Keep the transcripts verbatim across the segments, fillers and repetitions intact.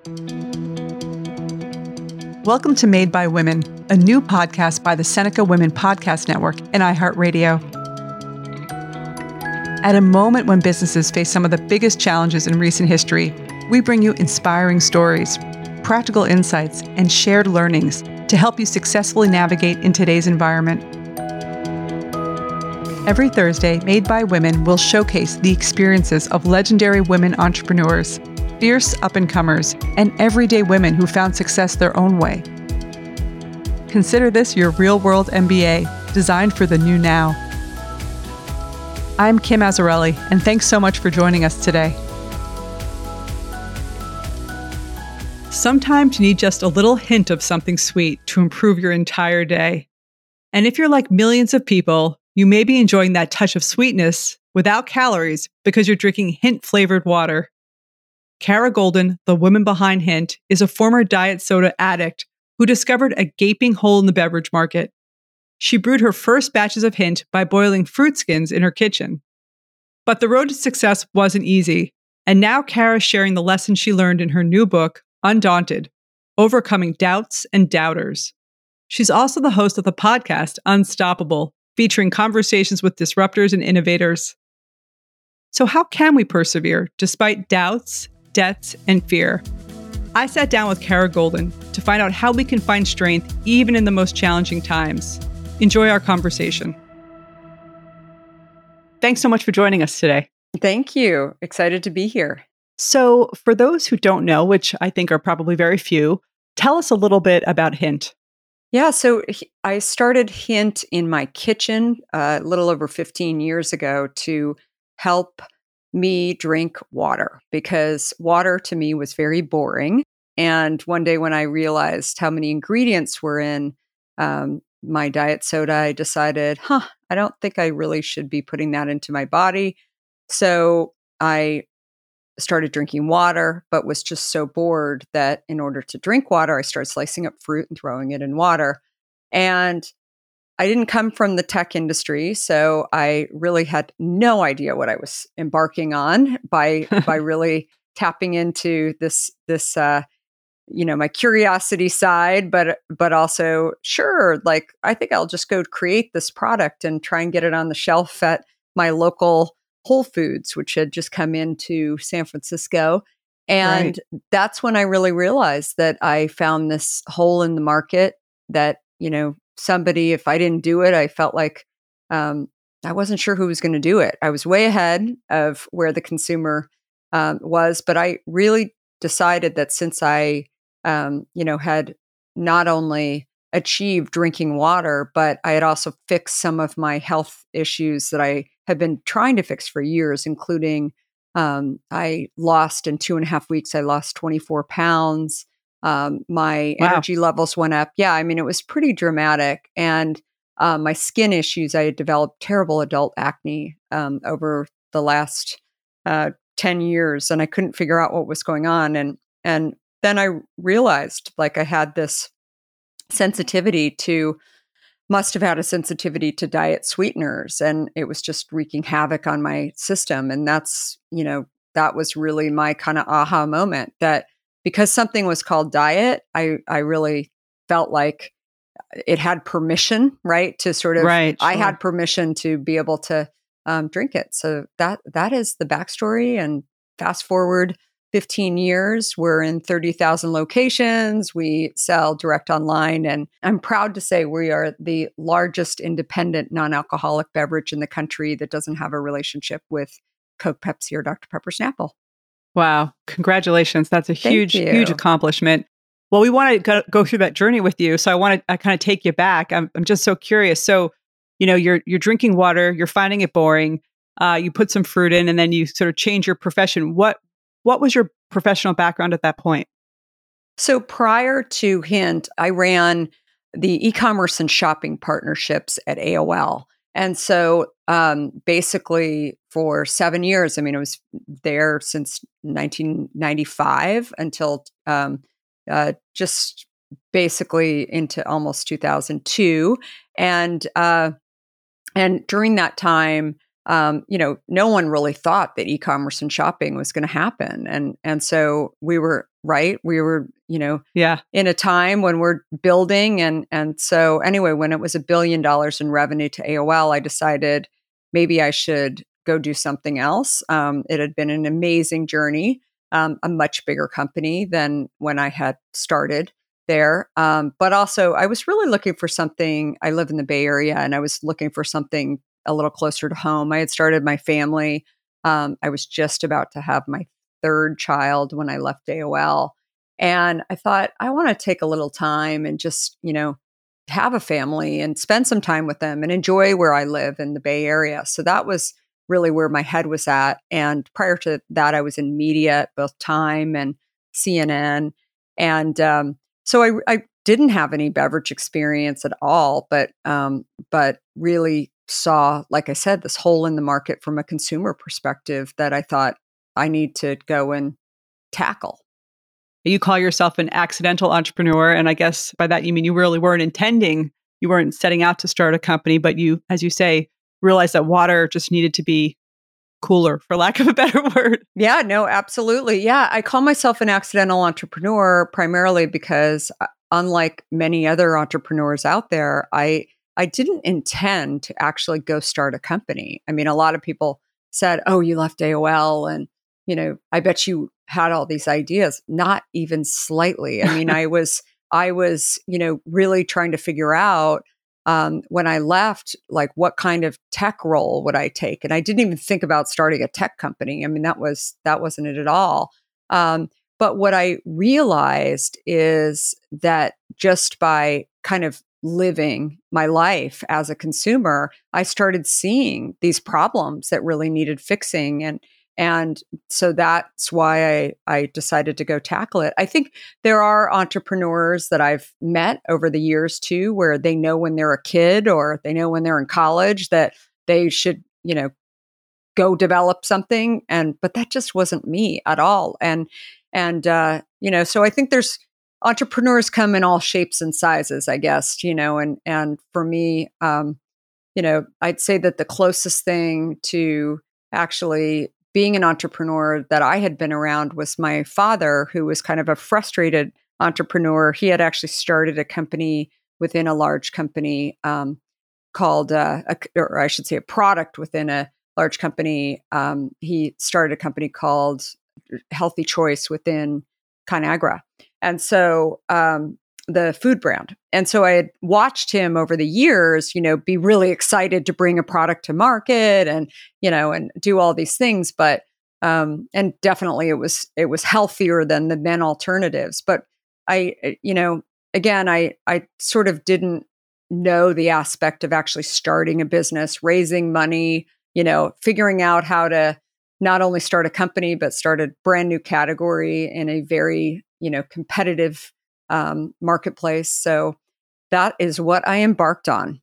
Welcome to Made by Women, a new podcast by the Seneca Women Podcast Network and iHeartRadio. At a moment when businesses face some of the biggest challenges in recent history, we bring you inspiring stories, practical insights, and shared learnings to help you successfully navigate in today's environment. Every Thursday, Made by Women will showcase the experiences of legendary women entrepreneurs, fierce up-and-comers, and everyday women who found success their own way. Consider this your real-world M B A, designed for the new now. I'm Kim Azzarelli, and thanks so much for joining us today. Sometimes you need just a little hint of something sweet to improve your entire day. And if you're like millions of people, you may be enjoying that touch of sweetness without calories because you're drinking hint-flavored water. Kara Goldin, the woman behind Hint, is a former diet soda addict who discovered a gaping hole in the beverage market. She brewed her first batches of Hint by boiling fruit skins in her kitchen. But the road to success wasn't easy, and now Kara's sharing the lessons she learned in her new book, Undaunted: Overcoming Doubts and Doubters. She's also the host of the podcast, Unstoppable, featuring conversations with disruptors and innovators. So how can we persevere despite doubts, debts, and fear? I sat down with Kara Goldin to find out how we can find strength even in the most challenging times. Enjoy our conversation. Thanks so much for joining us today. Thank you. Excited to be here. So for those who don't know, which I think are probably very few, tell us a little bit about Hint. Yeah, so I started Hint in my kitchen uh, a little over fifteen years ago to help me drink water, because water to me was very boring. And one day when I realized how many ingredients were in um, my diet soda, I decided, huh, I don't think I really should be putting that into my body. So I started drinking water, but was just so bored that in order to drink water, I started slicing up fruit and throwing it in water. And I didn't come from the tech industry, so I really had no idea what I was embarking on by by really tapping into this this uh, you know, my curiosity side, but but also sure, like I think I'll just go create this product and try and get it on the shelf at my local Whole Foods, which had just come into San Francisco. And right. That's when I really realized that I found this hole in the market that, you know, somebody, if I didn't do it, I felt like um, I wasn't sure who was going to do it. I was way ahead of where the consumer um, was, but I really decided that since I, um, you know, had not only achieved drinking water, but I had also fixed some of my health issues that I had been trying to fix for years, including um, I lost in two and a half weeks, I lost twenty-four pounds. Um, my Wow. energy levels went up. Yeah, I mean, it was pretty dramatic. And um, my skin issues, I had developed terrible adult acne um, over the last uh, ten years, and I couldn't figure out what was going on. And and then I realized, like, I had this sensitivity to, must have had a sensitivity to diet sweeteners, and it was just wreaking havoc on my system. And that's, you know, that was really my kind of aha moment, that because something was called diet, I, I really felt like it had permission, right? To sort of, right, sure. I had permission to be able to um, drink it. So that that is the backstory. And fast forward fifteen years, we're in thirty thousand locations. We sell direct online. And I'm proud to say we are the largest independent non-alcoholic beverage in the country that doesn't have a relationship with Coke, Pepsi, or Doctor Pepper Snapple. Wow. Congratulations. That's a huge, Thank you. huge accomplishment. Well, we want to go, go through that journey with you. So I want to kind of take you back. I'm, I'm just so curious. So, you know, you're you're drinking water, you're finding it boring. Uh, you put some fruit in, and then you sort of change your profession. What what was your professional background at that point? So prior to Hint, I ran the e-commerce and shopping partnerships at A O L. And so um, basically for seven years, I mean, I was there since nineteen ninety-five until um, uh, just basically into almost two thousand two. And uh, and during that time, um, you know, no one really thought that e-commerce and shopping was going to happen. And, and so we were right. We were, you know, Yeah. in a time when we're building. And, and so anyway, when it was a billion dollars in revenue to A O L, I decided maybe I should go do something else. Um, it had been an amazing journey, um, a much bigger company than when I had started there. Um, but also, I was really looking for something. I live in the Bay Area, and I was looking for something a little closer to home. I had started my family. Um, I was just about to have my third child when I left A O L. And I thought, I want to take a little time and just, you know, have a family and spend some time with them and enjoy where I live in the Bay Area. So that was really where my head was at. And prior to that, I was in media at both Time and C N N. And um, so I, I didn't have any beverage experience at all, but um, but really saw, like I said, this hole in the market from a consumer perspective that I thought I need to go and tackle. You call yourself an accidental entrepreneur. And I guess by that, you mean you really weren't intending, you weren't setting out to start a company, but you, as you say, realized that water just needed to be cooler, for lack of a better word. Yeah, no, absolutely. Yeah, I call myself an accidental entrepreneur primarily because, uh, unlike many other entrepreneurs out there, I I didn't intend to actually go start a company. I mean, a lot of people said, "Oh, you left A O L, and you know, I bet you had all these ideas." Not even slightly. I mean, I was I was you know really trying to figure out. Um, when I left, like what kind of tech role would I take? And I didn't even think about starting a tech company. I mean, that was that wasn't it at all. Um, but what I realized is that just by kind of living my life as a consumer, I started seeing these problems that really needed fixing. And and so that's why I, I decided to go tackle it. I think there are entrepreneurs that I've met over the years too, where they know when they're a kid or they know when they're in college that they should, you know, go develop something. And but that just wasn't me at all. And and uh, you know, so I think there's entrepreneurs come in all shapes and sizes, I guess, you know, and and for me, um, you know, I'd say that the closest thing to actually being an entrepreneur that I had been around was my father, who was kind of a frustrated entrepreneur. He had actually started a company within a large company um, called, uh, a, or I should say, a product within a large company. Um, he started a company called Healthy Choice within Conagra. And so, um, the food brand. And so I had watched him over the years, you know, be really excited to bring a product to market and, you know, and do all these things. But, um, and definitely it was, it was healthier than the then alternatives. But I, you know, again, I, I sort of didn't know the aspect of actually starting a business, raising money, you know, figuring out how to not only start a company, but start a brand new category in a very, you know, competitive um, marketplace. So that is what I embarked on.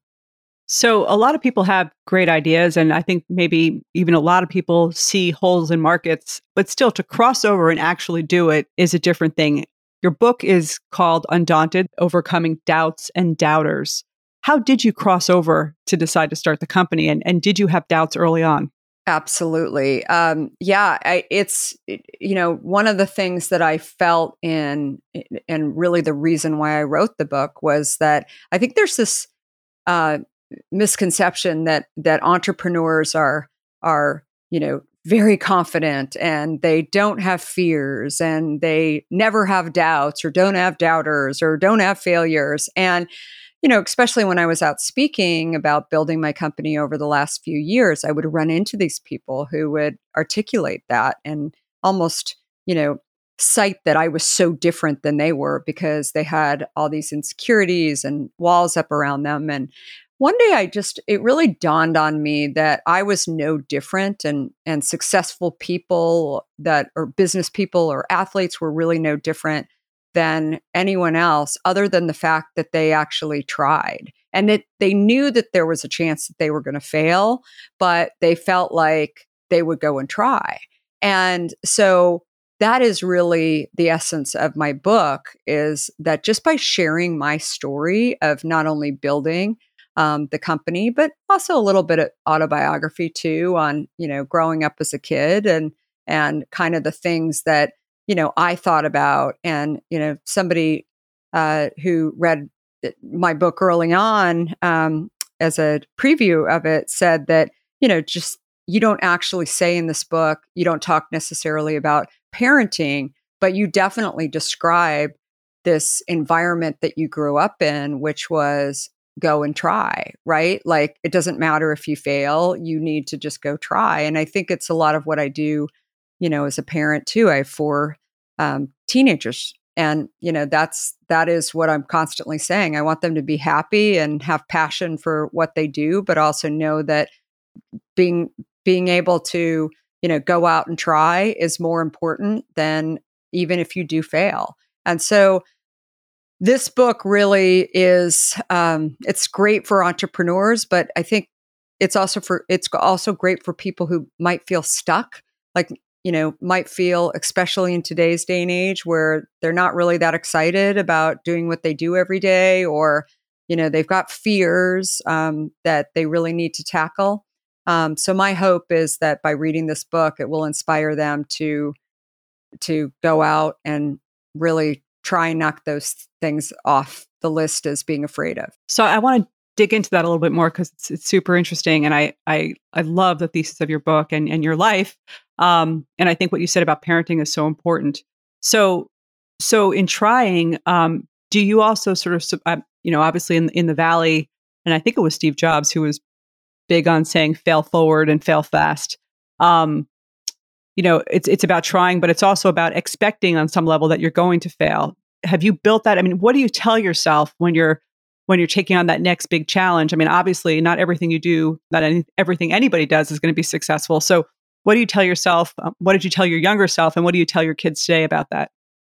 So a lot of people have great ideas, and I think maybe even a lot of people see holes in markets, but still to cross over and actually do it is a different thing. Your book is called Undaunted: Overcoming Doubts and Doubters. How did you cross over to decide to start the company, and, and did you have doubts early on? Absolutely. Um, yeah, I, it's, you know, one of the things that I felt in, and really the reason why I wrote the book was that I think there's this uh, misconception that that entrepreneurs are are, you know, very confident and they don't have fears and they never have doubts or don't have doubters or don't have failures. And you know, especially when I was out speaking about building my company over the last few years, I would run into these people who would articulate that and almost, you know, cite that I was so different than they were because they had all these insecurities and walls up around them. And one day I just, it really dawned on me that I was no different, and, and successful people that, or business people or athletes were really no different than anyone else, other than the fact that they actually tried and that they knew that there was a chance that they were going to fail, but they felt like they would go and try. And so that is really the essence of my book, is that just by sharing my story of not only building um, the company, but also a little bit of autobiography too on, you know, growing up as a kid and, and kind of the things that, you know, I thought about. And, you know, somebody uh, who read my book early on um, as a preview of it said that, you know, just you don't actually say in this book, you don't talk necessarily about parenting, but you definitely describe this environment that you grew up in, which was go and try, right? Like it doesn't matter if you fail, you need to just go try. And I think it's a lot of what I do, you know, as a parent too. I have four um, teenagers. And, you know, that's, that is what I'm constantly saying. I want them to be happy and have passion for what they do, but also know that being, being able to, you know, go out and try is more important than even if you do fail. And so this book really is, um, it's great for entrepreneurs, but I think it's also for, it's also great for people who might feel stuck, like, you know, might feel, especially in today's day and age where they're not really that excited about doing what they do every day, or, you know, they've got fears um, that they really need to tackle. Um, so my hope is that by reading this book, it will inspire them to, to go out and really try and knock those things off the list as being afraid of. So I want to dig into that a little bit more because it's, it's super interesting. And I, I, I love the thesis of your book and, and your life. Um, and I think what you said about parenting is so important. So, so in trying, um, do you also sort of, uh, you know, obviously in, in the Valley, and I think it was Steve Jobs who was big on saying fail forward and fail fast. Um, you know, it's, it's about trying, but it's also about expecting on some level that you're going to fail. Have you built that? I mean, what do you tell yourself when you're, when you're taking on that next big challenge? I mean, obviously not everything you do, not any, everything anybody does is going to be successful. So what do you tell yourself? Um, what did you tell your younger self? And what do you tell your kids today about that?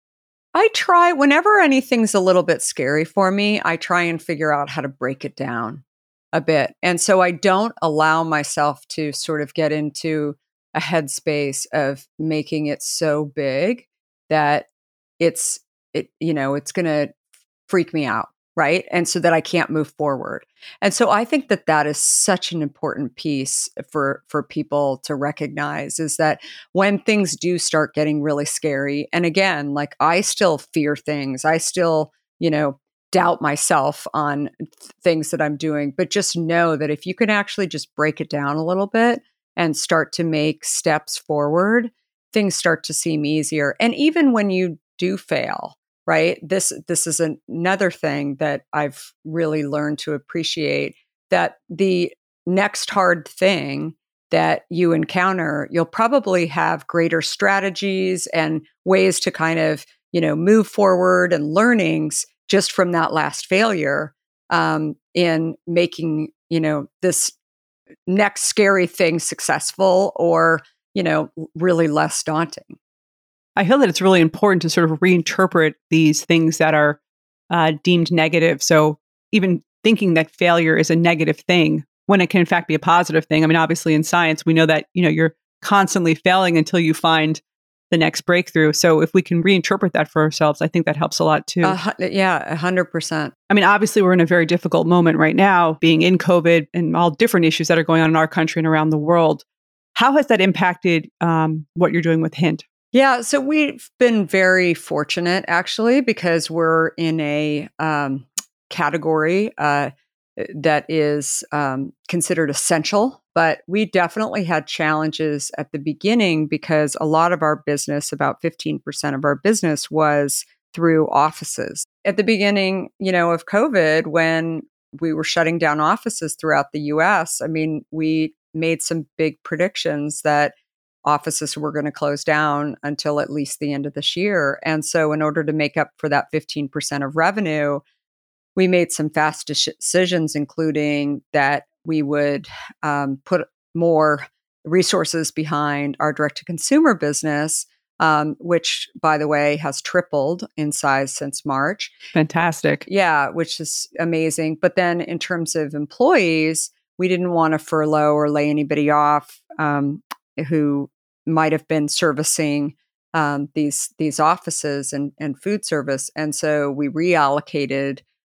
I try, whenever anything's a little bit scary for me, I try and figure out how to break it down a bit. And so I don't allow myself to sort of get into a headspace of making it so big that it's, it, you know, it's going to freak me out. Right. And so that I can't move forward. And so I think that that is such an important piece for, for people to recognize, is that when things do start getting really scary, and again, like I still fear things, I still, you know, doubt myself on th- things that I'm doing, but just know that if you can actually just break it down a little bit and start to make steps forward, things start to seem easier. And even when you do fail, right? This this is an, another thing that I've really learned to appreciate, that the next hard thing that you encounter, you'll probably have greater strategies and ways to kind of, you know, move forward and learnings just from that last failure um, in making, you know, this next scary thing successful or, you know, really less daunting. I feel that it's really important to sort of reinterpret these things that are uh, deemed negative. So even thinking that failure is a negative thing when it can in fact be a positive thing. I mean, obviously in science, we know that, you know, you're constantly failing until you find the next breakthrough. So if we can reinterpret that for ourselves, I think that helps a lot too. Uh, yeah, a hundred percent. I mean, obviously we're in a very difficult moment right now, being in COVID and all different issues that are going on in our country and around the world. How has that impacted um, what you're doing with Hint? Yeah, so we've been very fortunate actually, because we're in a um, category uh, that is um, considered essential, but we definitely had challenges at the beginning because a lot of our business, about fifteen percent of our business, was through offices. At the beginning, you know, of COVID, when we were shutting down offices throughout the U S, I mean, we made some big predictions that offices were going to close down until at least the end of this year. And so in order to make up for that fifteen percent of revenue, we made some fast decisions, including that we would um, put more resources behind our direct-to-consumer business, um, which, by the way, has tripled in size since March. Fantastic. Yeah, which is amazing. But then in terms of employees, we didn't want to furlough or lay anybody off um, who might have been servicing um, these these offices and, and food service. And so we reallocated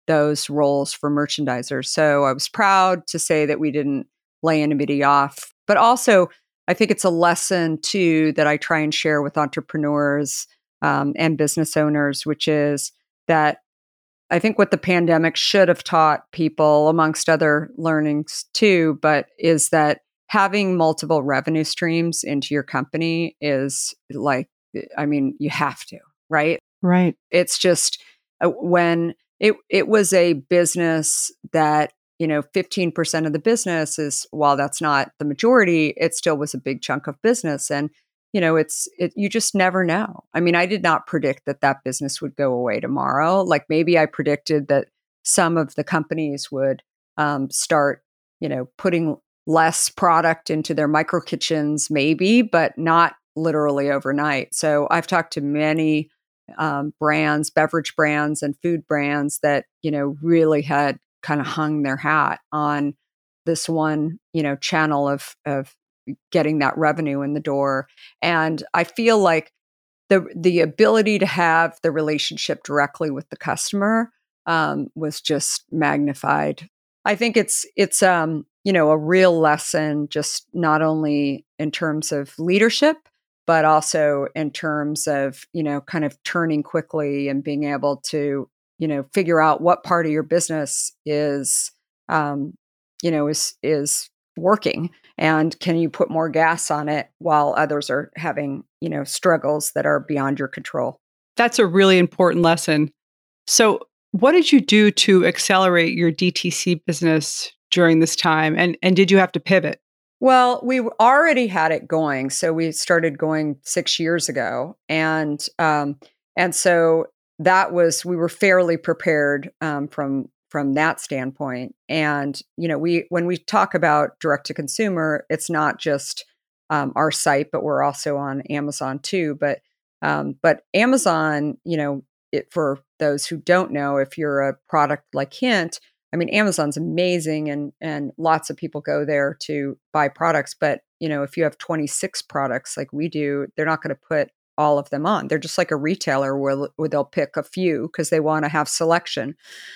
those roles for merchandisers. So I was proud to say that we didn't lay anybody off. But also, I think it's a lesson too that I try and share with entrepreneurs um, and business owners, which is that I think what the pandemic should have taught people, amongst other learnings too, but is that having multiple revenue streams into your company is like, I mean, you have to, right? Right. It's just uh, when it it was a business that, you know, fifteen percent of the business is, while that's not the majority, it still was a big chunk of business. And, you know, it's, it, you just never know. I mean, I did not predict that that business would go away tomorrow. Like maybe I predicted that some of the companies would um, start, you know, putting less product into their micro kitchens, maybe, but not literally overnight. So I've talked to many um, brands, beverage brands and food brands that, you know, really had kind of hung their hat on this one, you know, channel of, of getting that revenue in the door. And I feel like the, the ability to have the relationship directly with the customer um, was just magnified. I think it's, it's, um, you know, a real lesson, just not only in terms of leadership, but also in terms of, you know, kind of turning quickly and being able to, you know, figure out what part of your business is, um, you know, is, is working, and can you put more gas on it while others are having, you know, struggles that are beyond your control. That's a really important lesson. So what did you do to accelerate your D T C business during this time? And, and did you have to pivot? Well, we already had it going. So we started going six years ago. And, um, and so that was, we were fairly prepared um, from, from that standpoint. And, you know, we, when we talk about direct to consumer, it's not just um, our site, but we're also on Amazon too. But, um, but Amazon, you know, it, for those who don't know, if you're a product like Hint, I mean, Amazon's amazing, and and lots of people go there to buy products. But, you know, if you have twenty-six products like we do, they're not going to put all of them on. They're just like a retailer where, where they'll pick a few because they want to have selection.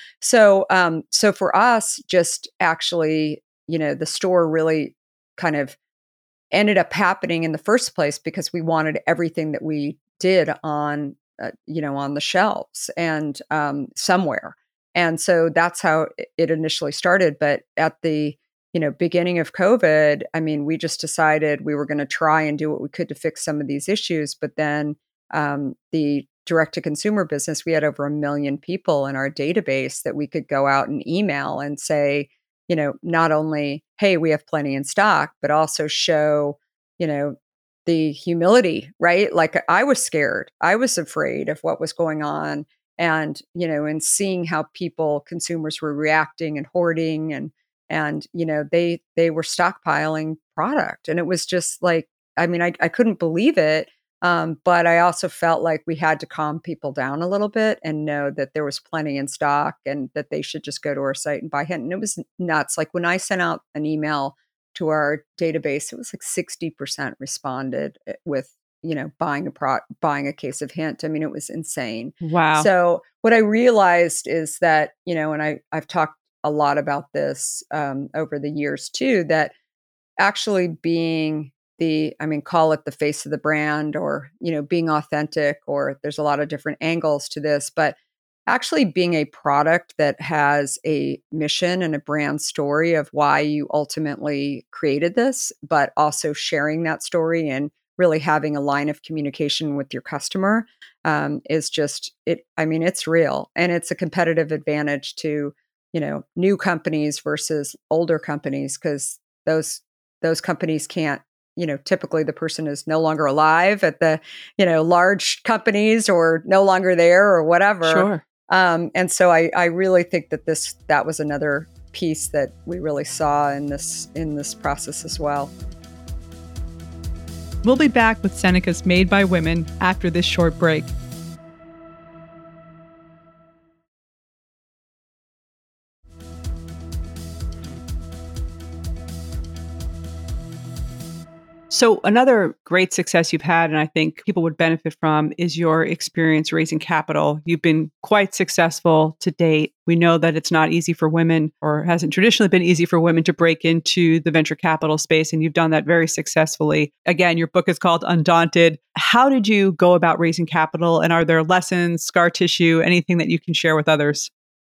So, um, so for us, just actually, you know, the store really kind of ended up happening in the first place because we wanted everything that we did on, uh, you know, on the shelves and um, somewhere. And so that's how it initially started. But at the, you know, beginning of COVID, I mean, we just decided we were going to try and do what we could to fix some of these issues. But then um, the direct to consumer business, we had over a million people in our database that we could go out and email and say, you know, not only, hey, we have plenty in stock, but also show, you know, the humility, right? Like I was scared. I was afraid of what was going on. And, you know, and seeing how people, consumers were reacting and hoarding and, and, you know, they, they were stockpiling product. And it was just like, I mean, I, I couldn't believe it. Um, but I also felt like we had to calm people down a little bit and know that there was plenty in stock and that they should just go to our site and buy Hint. And it was nuts. Like when I sent out an email to our database, it was like sixty percent responded with, you know, buying a pro buying a case of Hint. I mean, it was insane. Wow. So what I realized is that, you know, and I, I've talked a lot about this um, over the years too, that actually being the, I mean, call it the face of the brand or, you know, being authentic, or there's a lot of different angles to this, but actually being a product that has a mission and a brand story of why you ultimately created this, but also sharing that story and really having a line of communication with your customer um, is just it. I mean, it's real, and it's a competitive advantage to, you know, new companies versus older companies, because those those companies can't, you know, typically the person is no longer alive at the, you know, large companies or no longer there or whatever. Sure. Um, and so I, I really think that this, that was another piece that we really saw in this, in this process as well. We'll be back with Seneca's Made by Women after this short break. So another great success you've had, and I think people would benefit from, is your experience raising capital. You've been quite successful to date. We know that it's not easy for women, or hasn't traditionally been easy for women, to break into the venture capital space, and you've done that very successfully. Again, your book is called Undaunted. How did you go about raising capital, and are there lessons, scar tissue, anything that you can share with others?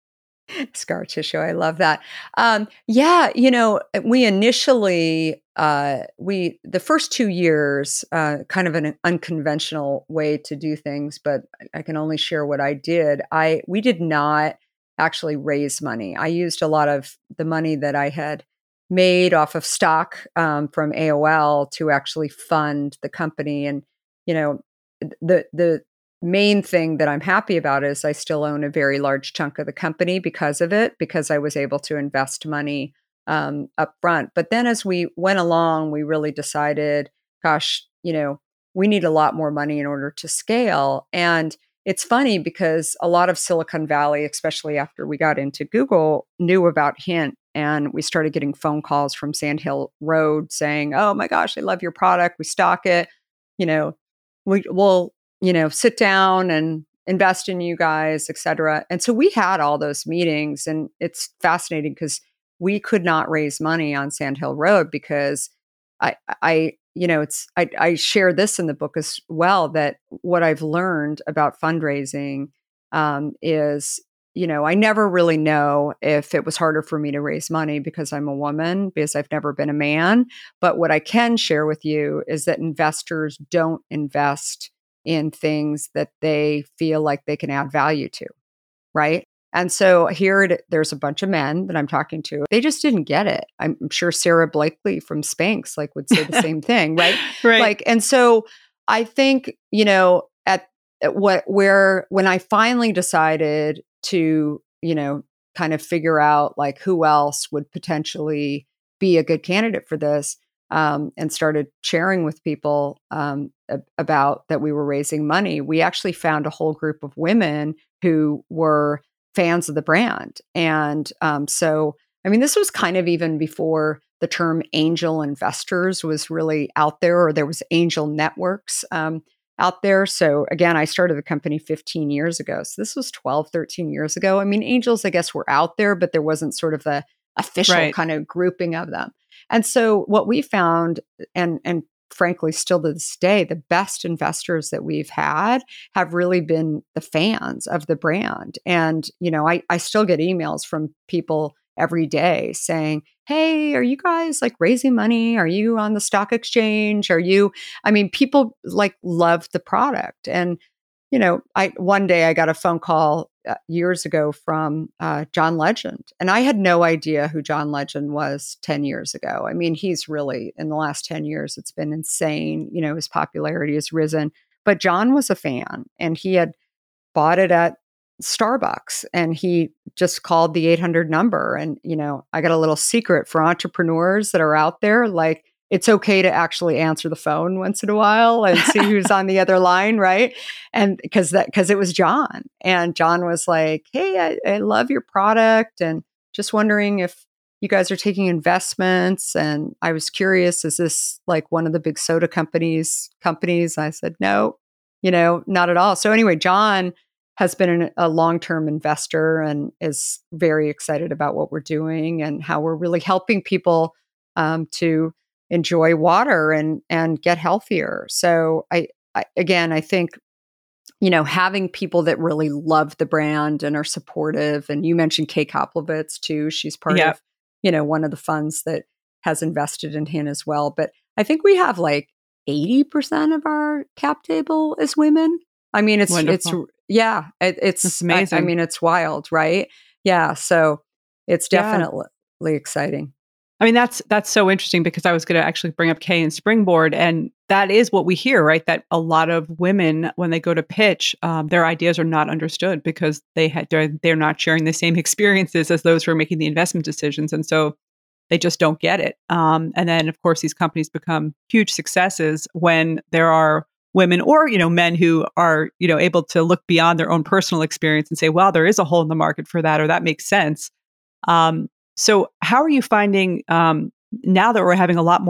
Scar tissue. I love that. Um, yeah, you know, we initially uh, we the first two years, uh, kind of an unconventional way to do things, but I can only share what I did. I we did not actually raise money. I used a lot of the money that I had made off of stock um, from A O L to actually fund the company, and you know, the the main thing that I'm happy about is I still own a very large chunk of the company because of it, because I was able to invest money um, up front. But then as we went along, we really decided, gosh, you know, we need a lot more money in order to scale. And it's funny because a lot of Silicon Valley, especially after we got into Google, knew about Hint. And we started getting phone calls from Sand Hill Road saying, oh my gosh, I love your product. We stock it. You know, we will you know, sit down and invest in you guys, et cetera. And so we had all those meetings, and it's fascinating because we could not raise money on Sand Hill Road because I, I, you know, it's, I, I share this in the book as well, that what I've learned about fundraising um, is, you know, I never really know if it was harder for me to raise money because I'm a woman, because I've never been a man. But what I can share with you is that investors don't invest in things that they feel like they can add value to, right? And so here it, there's a bunch of men that I'm talking to. They just didn't get it. I'm sure Sarah Blakely from Spanx like would say the same thing, right? Right. Like, and so I think, you know, at, at what where when I finally decided to, you know, kind of figure out like who else would potentially be a good candidate for this, um, and started sharing with people um, a- about that we were raising money, we actually found a whole group of women who were fans of the brand. And um, so, I mean, this was kind of even before the term angel investors was really out there, or there was angel networks um, out there. So again, I started the company fifteen years ago. So this was twelve, thirteen years ago. I mean, angels, I guess, were out there, but there wasn't sort of a official Right. kind of grouping of them. And so what we found, and and frankly, still to this day, the best investors that we've had have really been the fans of the brand. And, you know, I, I still get emails from people every day saying, hey, are you guys like raising money? Are you on the stock exchange? Are you, I mean, people like love the product. And, you know, I one day I got a phone call uh, years ago from uh, John Legend, and I had no idea who John Legend was ten years ago. I mean, he's really, in the last ten years, it's been insane. You know, his popularity has risen. But John was a fan, and he had bought it at Starbucks, and he just called the eight hundred number. And, you know, I got a little secret for entrepreneurs that are out there, like, it's okay to actually answer the phone once in a while and see who's on the other line, right? And because that because it was John, and John was like, "Hey, I, I love your product, and just wondering if you guys are taking investments." And I was curious, is this like one of the big soda companies? Companies? I said, "No, you know, not at all." So anyway, John has been an, a long-term investor and is very excited about what we're doing and how we're really helping people um, to enjoy water and and get healthier. So I, I again, I think, you know, having people that really love the brand and are supportive. And you mentioned Kay Koplovitz too. She's part Yeah. of, you know, one of the funds that has invested in Hint as well. But I think we have like eighty percent of our cap table is women. I mean, it's Wonderful. it's yeah, it, it's That's I, amazing. I mean, it's wild, right? Yeah. So it's Yeah. definitely exciting. I mean, that's that's so interesting because I was going to actually bring up Kay and Springboard, and that is what we hear, right? That a lot of women, when they go to pitch, um, their ideas are not understood because they had they're, they're not sharing the same experiences as those who are making the investment decisions, and so they just don't get it. Um, and then, of course, these companies become huge successes when there are women or you know men who are you know able to look beyond their own personal experience and say, "Well, there is a hole in the market for that," or "That makes sense." Um, So how are you finding um, now that we're having a lot more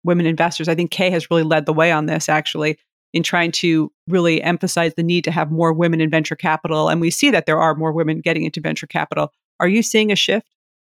women investors. I think Kay has really led the way on this, actually, in trying to really emphasize the need to have more women in venture capital. And we see that there are more women getting into venture capital. Are you seeing a shift?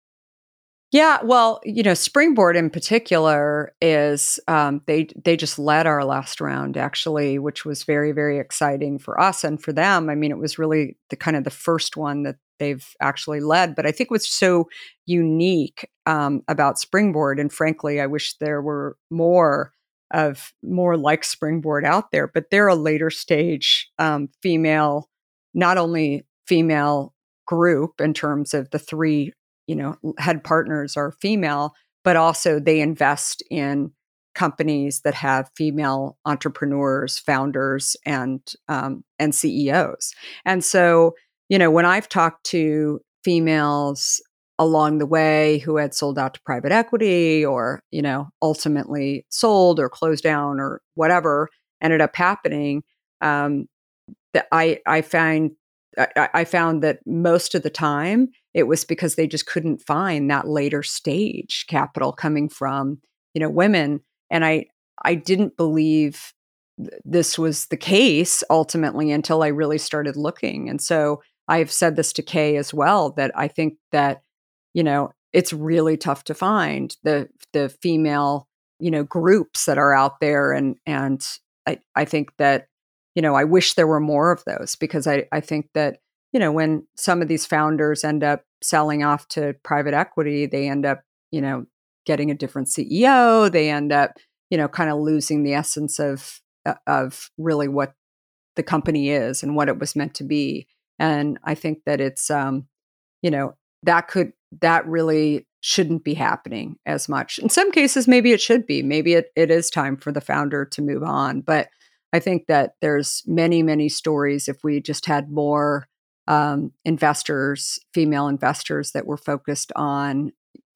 Yeah, well, you know, Springboard in particular is um, they they just led our last round actually, which was very very exciting for us and for them. I mean, it was really the kind of the first one that they've actually led. But I think what's so unique um, about Springboard, and frankly, I wish there were more of more like Springboard out there. But they're a later stage um, female, not only female group in terms of the three you know, head partners are female, but also they invest in companies that have female entrepreneurs, founders, and um, and C E Os. And so, you know, when I've talked to females along the way who had sold out to private equity, or you know, ultimately sold or closed down or whatever ended up happening, um, that I I find I, I found that most of the time it was because they just couldn't find that later stage capital coming from, you know, women. And I, I didn't believe th- this was the case ultimately until I really started looking. And so I've said this to Kay as well, that I think that, you know, it's really tough to find the, the female, you know, groups that are out there. And, and I, I think that, you know, I wish there were more of those, because I, I think that, you know, when some of these founders end up selling off to private equity, they end up, you know, getting a different C E O. They end up, you know, kind of losing the essence of, of really what the company is and what it was meant to be. And I think that it's, um, you know, that could, that really shouldn't be happening as much. In some cases, maybe it should be. Maybe it, it is time for the founder to move on. But I think that there's many, many stories if we just had more um, investors, female investors that were focused on,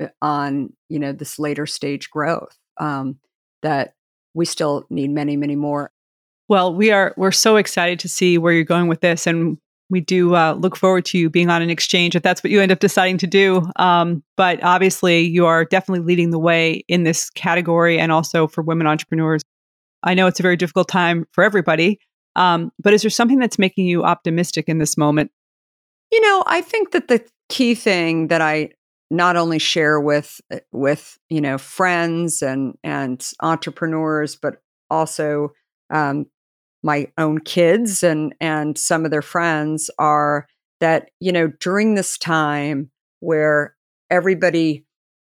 on, you know, this later stage growth, um, that we still need many, many more. Well, we are, we're so excited to see where you're going with this. And we do uh, look forward to you being on an exchange if that's what you end up deciding to do. Um, but obviously you are definitely leading the way in this category and also for women entrepreneurs. I know it's a very difficult time for everybody, um, but is there something that's making you optimistic in this moment? You know, I think that the key thing that I not only share with with you know friends and and entrepreneurs, but also um, my own kids and and some of their friends, are that you know during this time where everybody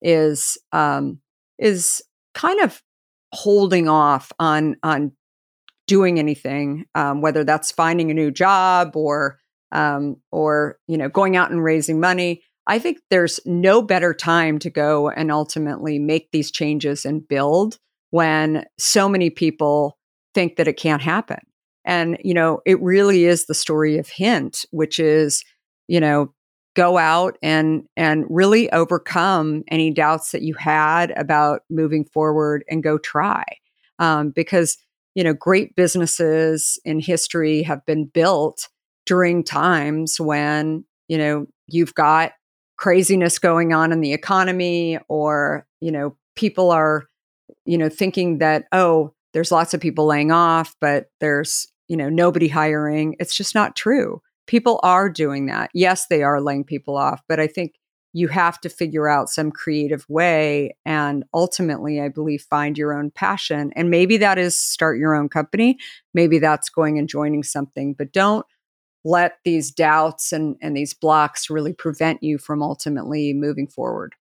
is um, is kind of holding off on on doing anything, um, whether that's finding a new job or um, or you know going out and raising money. I think there's no better time to go and ultimately make these changes and build when so many people think that it can't happen. And you know, it really is the story of Hint, which is you know go out and and really overcome any doubts that you had about moving forward and go try. Um, because, you know, great businesses in history have been built during times when, you know, you've got craziness going on in the economy, or, you know, people are, you know, thinking that, oh, there's lots of people laying off, but there's, you know, nobody hiring. It's just not true. People are doing that. Yes, they are laying people off, but I think you have to figure out some creative way and ultimately, I believe, find your own passion. And maybe that is start your own company. Maybe that's going and joining something, but don't let these doubts and, and these blocks really prevent you from ultimately moving forward.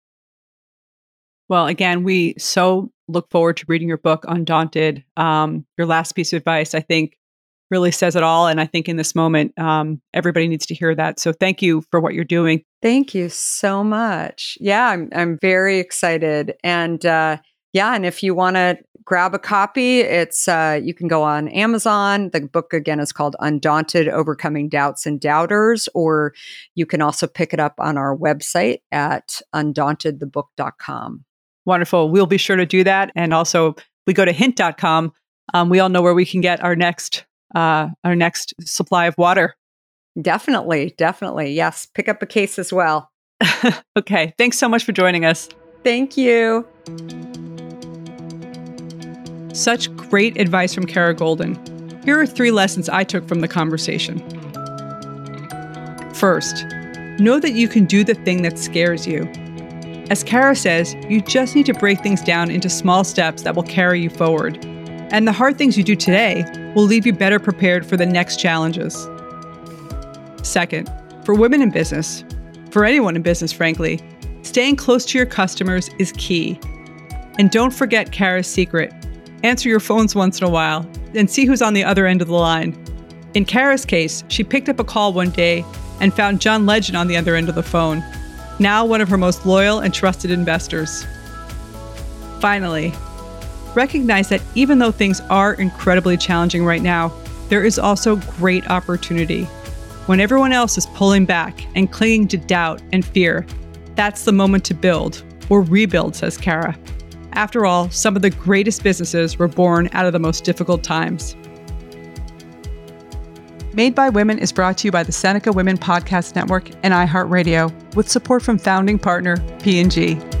Well, again, we so look forward to reading your book, Undaunted. Um, your last piece of advice, I think, really says it all. And I think in this moment, um, everybody needs to hear that. So thank you for what you're doing. Thank you so much. Yeah, I'm I'm very excited. And uh, yeah, and if you want to grab a copy, it's uh, you can go on Amazon. The book again is called Undaunted: Overcoming Doubts and Doubters, or you can also pick it up on our website at undaunted the book dot com. Wonderful. We'll be sure to do that. And also, we go to hint dot com. Um, we all know where we can get our next uh, our next supply of water. Definitely, definitely. Yes, pick up a case as well. Okay. Thanks so much for joining us. Thank you. Such great advice from Kara Goldin. Here are three lessons I took from the conversation. First, know that you can do the thing that scares you. As Kara says, you just need to break things down into small steps that will carry you forward. And the hard things you do today will leave you better prepared for the next challenges. Second, for women in business, for anyone in business, frankly, staying close to your customers is key. And don't forget Kara's secret. Answer your phones once in a while and see who's on the other end of the line. In Kara's case, she picked up a call one day and found John Legend on the other end of the phone, now one of her most loyal and trusted investors. Finally, recognize that even though things are incredibly challenging right now, there is also great opportunity. When everyone else is pulling back and clinging to doubt and fear, that's the moment to build, or rebuild, says Kara. After all, some of the greatest businesses were born out of the most difficult times. Made by Women is brought to you by the Seneca Women Podcast Network and iHeartRadio, with support from founding partner P and G.